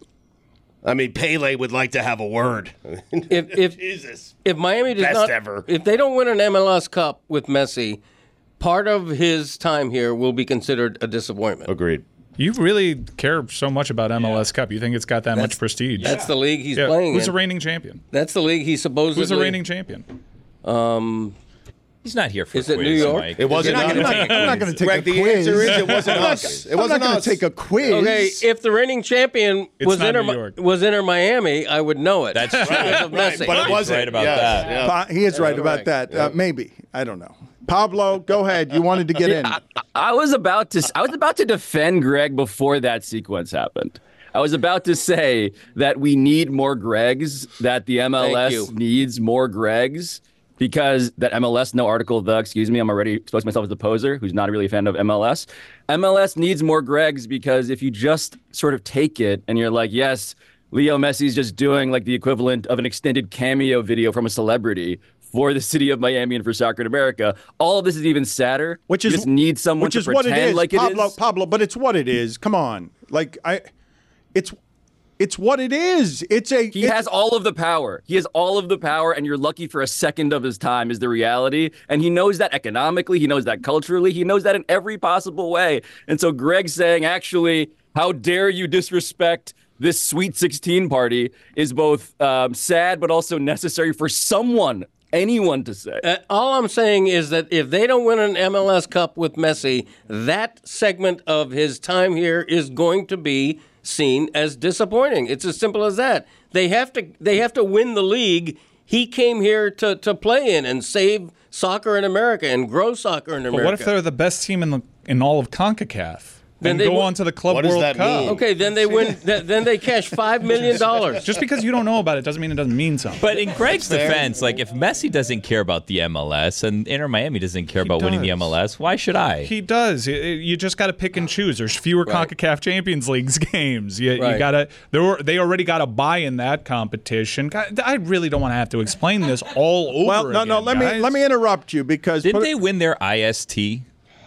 Speaker 7: I mean, Pele would like to have a word.
Speaker 10: If if
Speaker 7: Jesus.
Speaker 10: if Miami does
Speaker 7: best
Speaker 10: not,
Speaker 7: ever.
Speaker 10: if they don't win an M L S Cup with Messi, part of his time here will be considered a disappointment.
Speaker 7: Agreed.
Speaker 8: You really care so much about M L S Cup. You think it's got that
Speaker 10: That's-
Speaker 8: much prestige.
Speaker 10: That's the league he's
Speaker 8: Yeah.
Speaker 10: playing
Speaker 8: Who's
Speaker 10: in.
Speaker 8: the reigning champion?
Speaker 10: That's the league he's supposedly.
Speaker 8: Who's the reigning champion?
Speaker 10: Um,
Speaker 11: He's not here for
Speaker 10: Is
Speaker 11: a
Speaker 10: it
Speaker 11: quiz,
Speaker 10: New York?
Speaker 11: Mike.
Speaker 7: It wasn't
Speaker 6: I'm
Speaker 7: us.
Speaker 6: not, I'm not going to take
Speaker 7: Greg,
Speaker 6: a
Speaker 7: the
Speaker 6: quiz.
Speaker 7: answer is it wasn't
Speaker 6: I'm not-
Speaker 7: us. It
Speaker 6: I'm
Speaker 7: wasn't
Speaker 6: not going
Speaker 7: us.
Speaker 6: to take a quiz.
Speaker 10: okay, if the reigning champion
Speaker 8: It's
Speaker 10: was
Speaker 8: not
Speaker 10: Inter,
Speaker 8: New York.
Speaker 10: was Inter Miami, I would know it.
Speaker 11: That's
Speaker 10: Because
Speaker 11: right.
Speaker 10: of Messi.
Speaker 7: But it
Speaker 11: He's
Speaker 7: wasn't.
Speaker 11: right about
Speaker 7: Yes,
Speaker 11: that.
Speaker 7: yeah.
Speaker 6: Pa- he is right
Speaker 10: Yeah,
Speaker 6: about
Speaker 10: right.
Speaker 6: that. Uh, maybe. I don't know. Pablo, go ahead. You wanted to get in.
Speaker 14: I, I was about to I was about to defend Greg before that sequence happened. I was about to say that we need more Gregs, that the M L S
Speaker 10: Thank you.
Speaker 14: needs more Gregs, because that M L S, no article, the, excuse me, I'm already exposing myself as a poser who's not really a fan of M L S. M L S needs more Gregs because if you just sort of take it and you're like, yes, Leo Messi's just doing like the equivalent of an extended cameo video from a celebrity for the city of Miami and for Soccer in America, all of this is even sadder.
Speaker 6: Which
Speaker 14: You
Speaker 6: is
Speaker 14: just need someone
Speaker 6: which
Speaker 14: to
Speaker 6: is what it
Speaker 14: pretend
Speaker 6: is,
Speaker 14: like
Speaker 6: Pablo,
Speaker 14: it is.
Speaker 6: Pablo, but it's what it is. Come on. Like I it's it's what it is. It's a
Speaker 14: He
Speaker 6: it-
Speaker 14: has all of the power. He has all of the power, and you're lucky for a second of his time is the reality. And he knows that economically. He knows that culturally. He knows that in every possible way. And so Greg saying, actually, how dare you disrespect this Sweet sixteen party is both um, sad but also necessary for someone, anyone to say.
Speaker 10: Uh, all I'm saying is that if they don't win an M L S Cup with Messi, that segment of his time here is going to be seen as disappointing. It's as simple as that. They have to they have to win the league he came here to, to play in and save soccer in America and grow soccer in America.
Speaker 8: But what if they're the best team in the in all of CONCACAF?
Speaker 10: Then
Speaker 8: and
Speaker 10: they
Speaker 8: go
Speaker 10: w-
Speaker 8: on to the Club
Speaker 7: What does
Speaker 8: World
Speaker 7: that
Speaker 8: Cup.
Speaker 7: mean?
Speaker 10: Okay, then they win. th- then they cash five million dollars.
Speaker 8: Just because you don't know about it doesn't mean it doesn't mean something.
Speaker 11: But in Greg's defense, like if Messi doesn't care about the M L S and Inter Miami doesn't care about winning the
Speaker 8: does.
Speaker 11: M L S, why should I?
Speaker 8: He does. You- You just got to pick and choose. There's fewer
Speaker 10: Right.
Speaker 8: CONCACAF Champions Leagues games. You, you
Speaker 10: Right.
Speaker 8: got to. They were. They already got a buy in that competition. God, I really don't want to have to explain this all over.
Speaker 6: well, no, no.
Speaker 8: again,
Speaker 6: Let me
Speaker 8: guys.
Speaker 6: let me interrupt you because
Speaker 11: Didn't
Speaker 6: put,
Speaker 11: they win their I S T?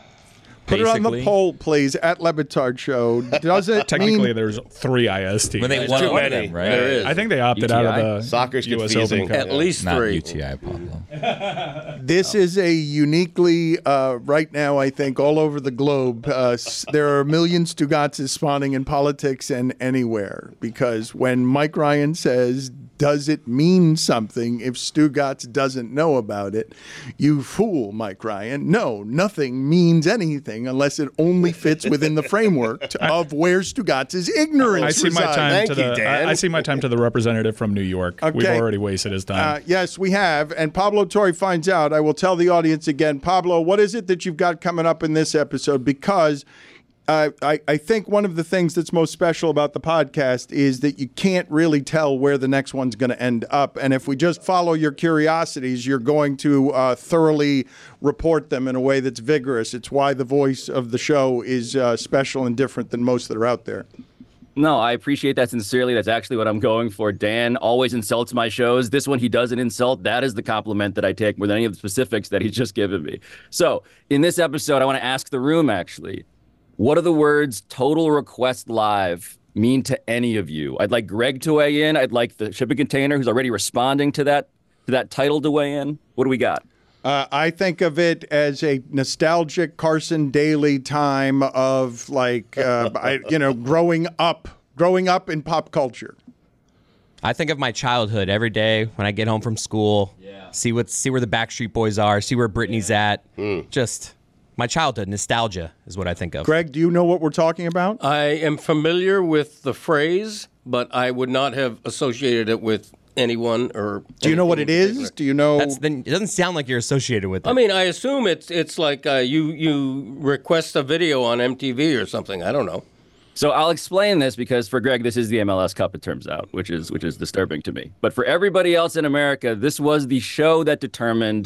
Speaker 6: put it on the
Speaker 11: basically?
Speaker 6: poll, please, at Lebitard Show. Does it
Speaker 8: Technically,
Speaker 6: mean
Speaker 8: there's three I S Ts.
Speaker 11: When they
Speaker 7: There's
Speaker 11: won
Speaker 7: too
Speaker 11: one of
Speaker 7: many.
Speaker 11: them, right?
Speaker 10: There is.
Speaker 8: I think they opted
Speaker 14: U T I?
Speaker 8: out of the
Speaker 7: Soccer's
Speaker 8: U S
Speaker 7: confusing.
Speaker 8: Open Cup.
Speaker 10: At least
Speaker 11: Not
Speaker 10: three.
Speaker 11: U T I, Pablo.
Speaker 6: This is a uniquely, uh, right now, I think, all over the globe, uh, s- there are million Stugatzes spawning in politics and anywhere. Because when Mike Ryan says, does it mean something if Stugatz doesn't know about it? You fool, Mike Ryan. No, nothing means anything unless it only fits within the framework to, of where Stugatz's ignorance
Speaker 8: I see my
Speaker 6: resides.
Speaker 8: time
Speaker 7: Thank
Speaker 8: to
Speaker 7: you,
Speaker 8: the.
Speaker 7: Dan.
Speaker 8: I, I see my time to the representative from New York. We've
Speaker 6: Okay.
Speaker 8: already wasted his
Speaker 6: Uh,
Speaker 8: time.
Speaker 6: yes, we have. And Pablo Torre finds out. I will tell the audience again. Pablo, what is it that you've got coming up in this episode? Because Uh, I, I think one of the things that's most special about the podcast is that you can't really tell where the next one's going to end up. And if we just follow your curiosities, you're going to uh, thoroughly report them in a way that's vigorous. It's why the voice of the show is uh, special and different than most that are out there.
Speaker 14: No, I appreciate that sincerely. That's actually what I'm going for. Dan always insults my shows. This one, he doesn't insult. That is the compliment that I take more than any of the specifics that he's just given me. So in this episode, I want to ask the room, actually, what do the words Total Request Live mean to any of you? I'd like Greg to weigh in. I'd like the shipping container who's already responding to that to that title to weigh in. What do we got?
Speaker 6: Uh, I think of it as a nostalgic Carson Daly time of like, uh, I, you know, growing up, growing up in pop culture.
Speaker 2: I think of my childhood every day when I get home from school. Yeah. See what, see where the Backstreet Boys are. See where Britney's yeah. at. Mm. Just my childhood nostalgia is what I think of.
Speaker 6: Greg, do you know what we're talking about?
Speaker 10: I am familiar with the phrase, but I would not have associated it with anyone or.
Speaker 6: Do you know what it is? Do you know?
Speaker 2: That's the, it doesn't sound like you're associated with it.
Speaker 10: I mean, I assume it's it's like uh, you you request a video on M T V or something. I don't know.
Speaker 14: So I'll explain this because for Greg, this is the M L S Cup, it turns out, which is which is disturbing to me. But for everybody else in America, this was the show that determined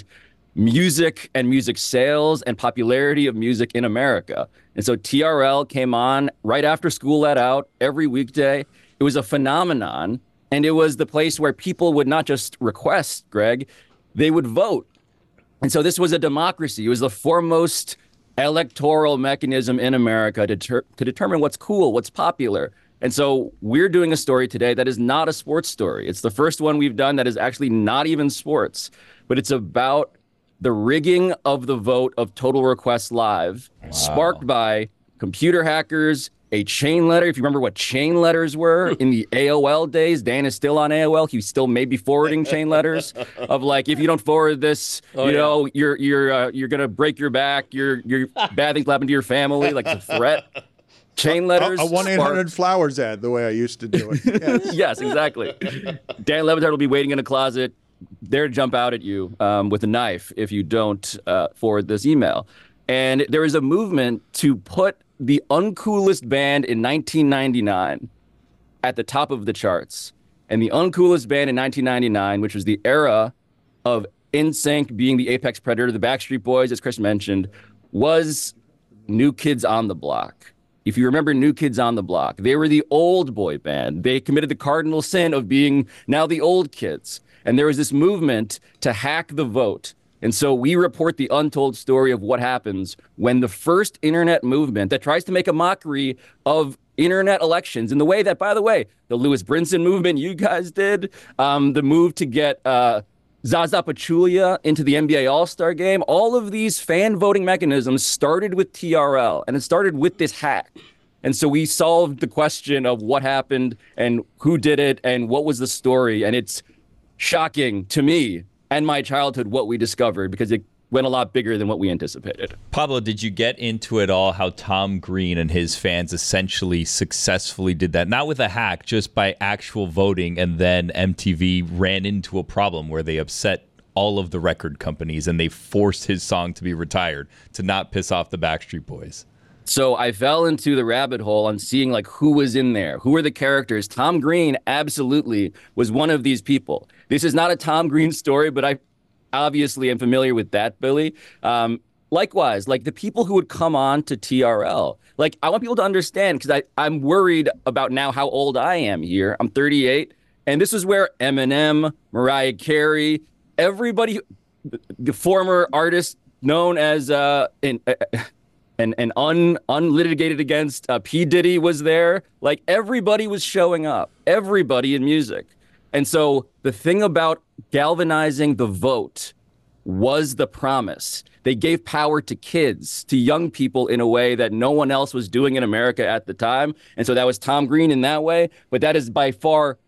Speaker 14: music and music sales and popularity of music in America. And so T R L came on right after school let out every weekday. It was a phenomenon. And it was the place where people would not just request, Greg, they would vote. And so this was a democracy. It was the foremost electoral mechanism in America to, ter- to determine what's cool, what's popular. And so we're doing a story today that is not a sports story. It's the first one we've done that is actually not even sports, but it's about the rigging of the vote of Total Request Live, wow. sparked by computer hackers, a chain letter. If you remember what chain letters were in the A O L days, Dan is still on A O L. He still may be forwarding chain letters of like, if you don't forward this, oh, you yeah. know, you're you're uh, you're gonna break your back. You're you're bad things will happen to your family, like a threat. Chain letters.
Speaker 6: A one eight hundred flowers ad, the way I used to do it. Yes,
Speaker 14: yes exactly. Dan Le Batard will be waiting in a closet, there to jump out at you um, with a knife if you don't uh, forward this email. And there is a movement to put the uncoolest band in nineteen ninety-nine at the top of the charts. And the uncoolest band in nineteen ninety-nine, which was the era of N Sync being the apex predator, the Backstreet Boys, as Chris mentioned, was New Kids on the Block. If you remember New Kids on the Block, they were the old boy band. They committed the cardinal sin of being now the old kids. And there was this movement to hack the vote. And so we report the untold story of what happens when the first internet movement that tries to make a mockery of internet elections in the way that, by the way, the Louis Brinson movement you guys did, um, the move to get uh, Zaza Pachulia into the N B A All-Star game, all of these fan voting mechanisms started with T R L, and it started with this hack. And so we solved the question of what happened and who did it and what was the story. And it's shocking to me and my childhood what we discovered, because it went a lot bigger than what we anticipated.
Speaker 11: Pablo, did you get into it all how Tom Green and his fans essentially successfully did that? Not with a hack, just by actual voting, and then M T V ran into a problem where they upset all of the record companies and they forced his song to be retired to not piss off the Backstreet Boys.
Speaker 14: So I fell into the rabbit hole on seeing like who was in there, who were the characters. Tom Green absolutely was one of these people. This is not a Tom Green story, but I obviously am familiar with that, Billy. Um, likewise, like the people who would come on to T R L. Like I want people to understand, because I'm worried about now how old I am here. I'm thirty-eight, and this is where Eminem, Mariah Carey, everybody, the former artist known as uh, in. Uh, And and un, unlitigated against uh, P. Diddy was there. Like everybody was showing up, everybody in music. And so the thing about galvanizing the vote was the promise. They gave power to kids, to young people in a way that no one else was doing in America at the time. And so that was Tom Green in that way. But that is by far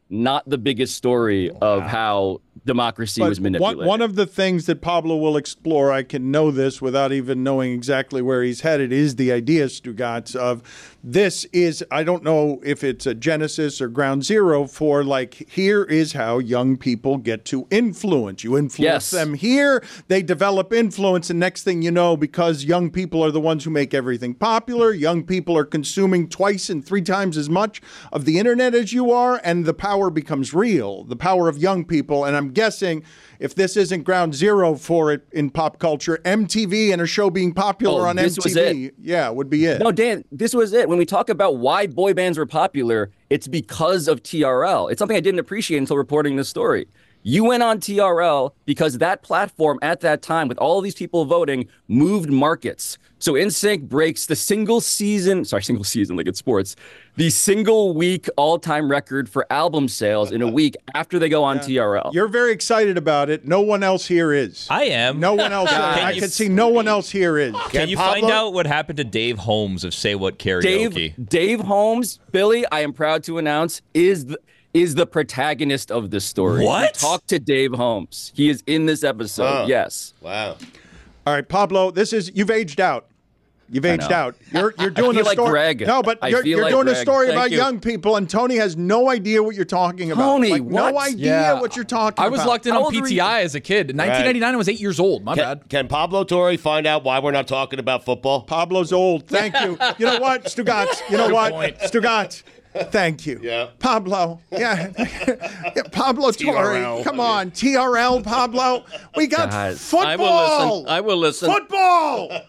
Speaker 14: not the biggest story of how democracy
Speaker 6: But
Speaker 14: was manipulated.
Speaker 6: One, one of the things that Pablo will explore, I can know this without even knowing exactly where he's headed, is the idea, Stugotz, of this is, I don't know if it's a genesis or ground zero for, like, here is how young people get to influence. You influence
Speaker 14: Yes.
Speaker 6: them here, they develop influence, and next thing you know, because young people are the ones who make everything popular, young people are consuming twice and three times as much of the internet as you are, and the power becomes real, the power of young people. And I'm guessing if this isn't ground zero for it in pop culture, M T V and a show being popular
Speaker 14: Oh,
Speaker 6: on
Speaker 14: this
Speaker 6: M T V,
Speaker 14: was it.
Speaker 6: yeah, would be it.
Speaker 14: No, Dan, this was it. When we talk about why boy bands were popular, it's because of T R L. It's something I didn't appreciate until reporting this story. You went on T R L because that platform at that time, with all these people voting, moved markets. So N Sync breaks the single season, sorry, single season like it's sports, the single week all-time record for album sales in a week after they go on
Speaker 6: Yeah.
Speaker 14: T R L.
Speaker 6: You're very excited about it. No one else here is.
Speaker 11: I am.
Speaker 6: No one else.
Speaker 11: Can
Speaker 6: I
Speaker 11: you-
Speaker 6: can see no one else here is.
Speaker 11: Can you find out what happened to Dave Holmes of Say What Karaoke?
Speaker 14: Dave, Dave Holmes, Billy, I am proud to announce, is the, is the protagonist of this story.
Speaker 11: What?
Speaker 14: We talked to Dave Holmes. He is in this episode.
Speaker 7: Huh.
Speaker 14: Yes.
Speaker 7: Wow.
Speaker 6: All right, Pablo, this is, you've aged out. You've
Speaker 14: I
Speaker 6: aged
Speaker 14: know.
Speaker 6: out. You're you're
Speaker 14: I
Speaker 6: doing
Speaker 14: feel
Speaker 6: a
Speaker 14: like
Speaker 6: story.
Speaker 14: Greg.
Speaker 6: No, but
Speaker 14: I
Speaker 6: you're,
Speaker 14: feel
Speaker 6: you're
Speaker 14: like
Speaker 6: doing a
Speaker 14: Greg.
Speaker 6: story
Speaker 14: Thank
Speaker 6: about
Speaker 14: you.
Speaker 6: young people, and Tony has no idea what you're talking about.
Speaker 14: Tony,
Speaker 6: like, no
Speaker 14: what?
Speaker 6: idea
Speaker 9: Yeah.
Speaker 6: what you're talking
Speaker 9: I
Speaker 6: about.
Speaker 9: was locked in
Speaker 14: How
Speaker 9: on
Speaker 14: old were
Speaker 9: P T
Speaker 14: you?
Speaker 9: I as a kid. In nineteen ninety-nine, I was eight years old. My
Speaker 7: Can,
Speaker 9: bad.
Speaker 7: can Pablo Torre find out why we're not talking about football?
Speaker 6: Pablo's old. Thank you. You know what, Stugotz? You know
Speaker 8: Good
Speaker 6: what,
Speaker 8: point.
Speaker 6: Stugotz? Thank you.
Speaker 7: Yeah.
Speaker 6: Pablo. Yeah. yeah Pablo
Speaker 7: T R L.
Speaker 6: Torre. Come on. T R L, Pablo. We got
Speaker 10: Guys,
Speaker 6: football.
Speaker 10: I will listen. I will listen.
Speaker 6: Football.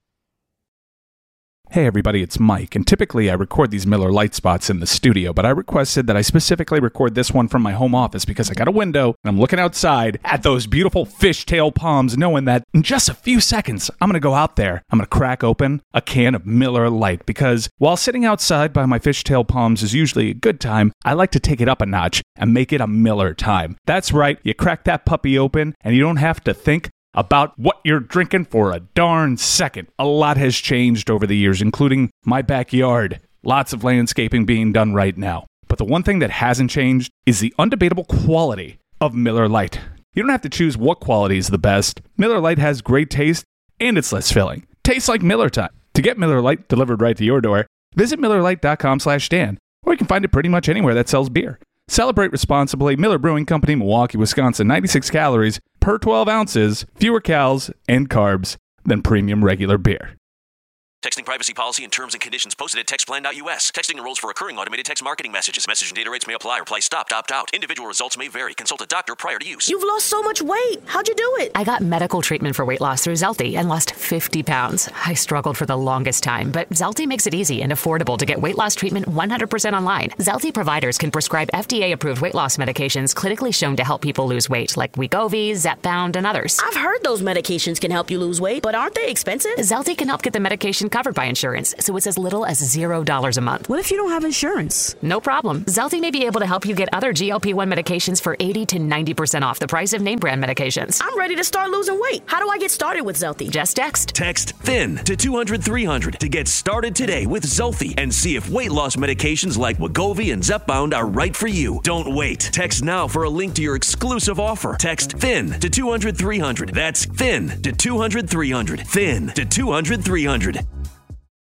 Speaker 5: Hey everybody, it's Mike, and typically I record these Miller Lite spots in the studio, but I requested that I specifically record this one from my home office because I got a window and I'm looking outside at those beautiful fishtail palms, knowing that in just a few seconds I'm going to go out there, I'm going to crack open a can of Miller Lite, because while sitting outside by my fishtail palms is usually a good time, I like to take it up a notch and make it a Miller time. That's right, you crack that puppy open and you don't have to think about what you're drinking for a darn second. A lot has changed over the years, including my backyard. Lots of landscaping being done right now. But the one thing that hasn't changed is the undebatable quality of Miller Lite. You don't have to choose what quality is the best. Miller Lite has great taste, and it's less filling. Tastes like Miller time. To get Miller Lite delivered right to your door, visit Miller Lite dot com slash Dan, or you can find it pretty much anywhere that sells beer. Celebrate responsibly. Miller Brewing Company, Milwaukee, Wisconsin. ninety-six calories per twelve ounces, fewer calories and carbs than premium regular beer.
Speaker 15: Texting privacy policy and terms and conditions posted at textplan dot U S. Texting enrolls for recurring automated text marketing messages. Message and data rates may apply. Reply stopped, opt out. Individual results may vary. Consult a doctor prior to use.
Speaker 16: You've lost so much weight. How'd you do it?
Speaker 17: I got medical treatment for weight loss through Zelty and lost fifty pounds. I struggled for the longest time, but Zelty makes it easy and affordable to get weight loss treatment one hundred percent online. Zelty providers can prescribe F D A-approved weight loss medications clinically shown to help people lose weight, like Wegovy, Zepbound, and others.
Speaker 16: I've heard those medications can help you lose weight, but aren't they expensive?
Speaker 17: Zelty can help get the medication covered by insurance, so it's as little as zero dollars a month.
Speaker 16: What if you don't have insurance?
Speaker 17: No problem. Zelty may be able to help you get other G L P one medications for eighty to ninety percent off the price of name brand medications.
Speaker 16: I'm ready to start losing weight. How do I get started with Zelty?
Speaker 17: Just text.
Speaker 15: Text THIN to two hundred three hundred to get started today with Zelty and see if weight loss medications like Wegovy and Zepbound are right for you. Don't wait. Text now for a link to your exclusive offer. Text THIN to two hundred three hundred. That's THIN to two hundred three hundred. THIN to two hundred three hundred.